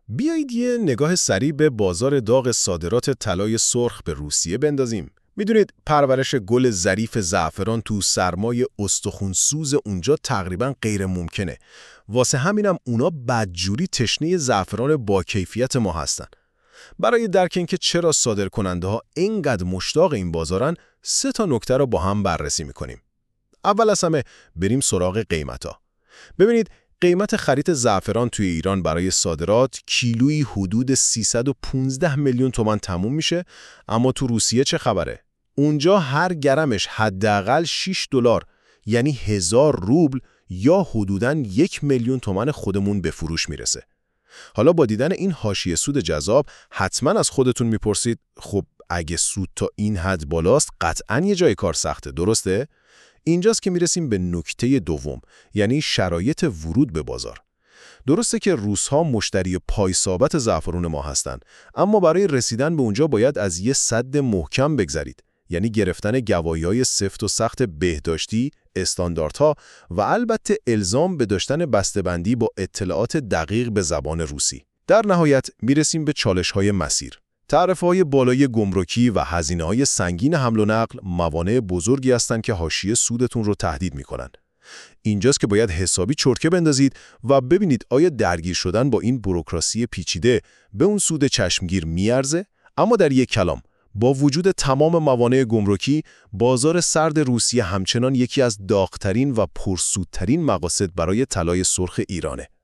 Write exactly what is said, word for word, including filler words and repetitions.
بیایید یه نگاه سریع به بازار داغ صادرات طلای سرخ به روسیه بندازیم. میدونید پرورش گل ظریف زعفران تو سرمای استخوان‌سوز اونجا تقریباً غیر ممکنه. واسه همینم اونا بدجوری تشنه زعفران با کیفیت ما هستن. برای درک اینکه چرا صادرکننده ها اینقدر مشتاق این بازارن، سه تا نکته رو با هم بررسی میکنیم. اول از همه بریم سراغ قیمتا. ببینید قیمت خرید زعفران توی ایران برای صادرات کیلویی حدود سیصد و پانزده میلیون تومان تموم میشه، اما تو روسیه چه خبره؟ اونجا هر گرمش حداقل شش دلار، یعنی هزار روبل یا حدوداً یک میلیون تومان خودمون به فروش میرسه. حالا با دیدن این حاشیه سود جذاب حتما از خودتون میپرسید خب اگه سود تا این حد بالاست قطعاً یه جای کار سخته، درسته؟ اینجاست که میرسیم به نکته دوم، یعنی شرایط ورود به بازار. درسته که روس‌ها مشتری پای ثابت زعفرون ما هستن، اما برای رسیدن به اونجا باید از یه سد محکم بگذرید، یعنی گرفتن گواهی‌های سفت و سخت بهداشتی، استانداردها و البته الزام به داشتن بسته‌بندی با اطلاعات دقیق به زبان روسی. در نهایت میرسیم به چالش‌های مسیر. تعرفه‌های بالای گمرکی و هزینه‌های سنگین حمل و نقل موانع بزرگی هستند که حاشیه سودتون رو تهدید می‌کنن. اینجاست که باید حسابی چرتکه بندازید و ببینید آیا درگیر شدن با این بوروکراسی پیچیده به اون سود چشمگیر میارزه؟ اما در یک کلام، با وجود تمام موانع گمرکی، بازار سرد روسیه همچنان یکی از داغ‌ترین و پرسودترین مقاصد برای طلای سرخ ایرانه.